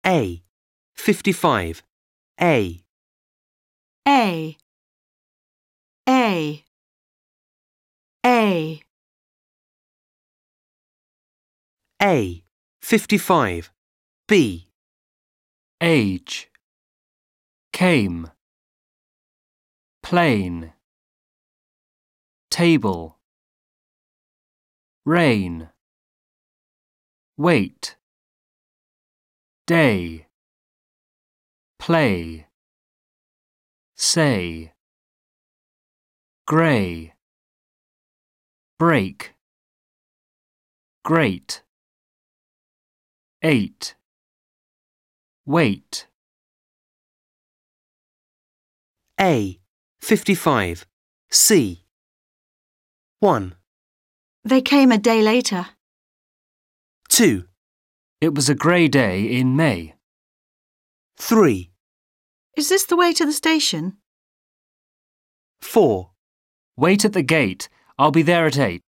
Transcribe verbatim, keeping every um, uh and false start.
A. fifty-five. A. A. A. A. A. fifty-five. B. Age. Came. Plane. Table. Rain. Wait. Day. Play. Say. Grey. Break. Great. Eight. Wait. A. fifty-five. C. one. They came a day later. two. It was a grey day in May. three. Is this the way to the station? four. Wait at the gate. I'll be there at eight.